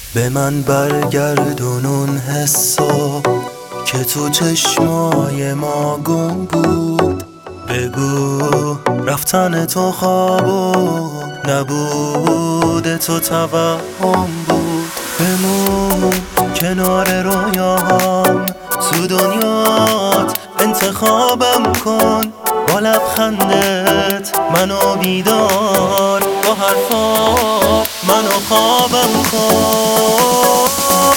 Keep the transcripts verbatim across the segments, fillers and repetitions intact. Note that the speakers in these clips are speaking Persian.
به من برگردون اون حسا که تو چشمای ما گم بود. بگو رفتن تو خواب و نبود تو توهم بود. بمون کنار رویاهام تو دنیات انتخابم کن. با لبخندت منو بیدار، با حرفات منو خوابم کن.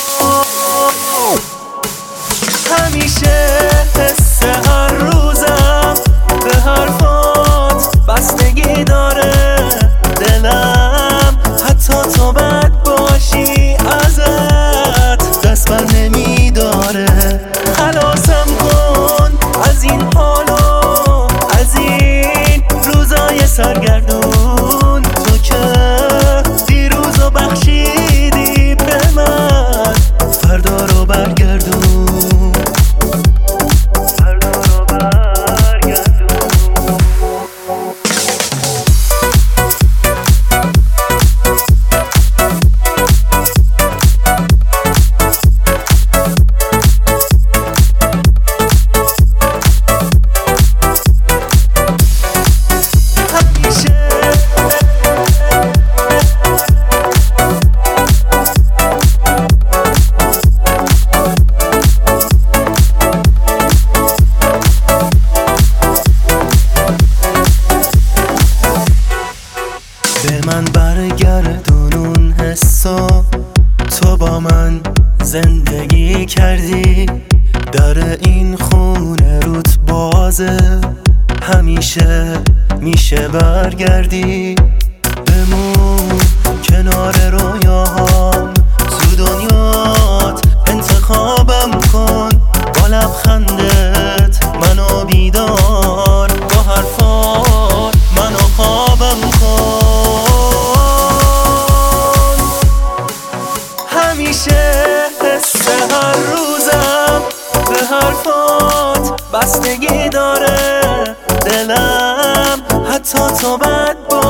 همیشه حس هر روزم به حرفات بستگی داره. دلم حتی تو بد باشی ازت دست بر نمیداره. خلاصم کن از این حالو، از این روزای سرگردون. تو که دیروزو بخشیدی به من، فردا رو برگردون. فردا رو برگردون. به من برگردون اون حسا، تو با من زندگی کردی. در این خونه روت بازه، همیشه میشه برگردی. بمون کنار رویاهام تو دنیات انتخابم کن. با لبخندت منو بیدار، با حرفات منو خوابم کن. همیشه حس هر روزم به حرفات بستگی داره. دلم حتی تو بد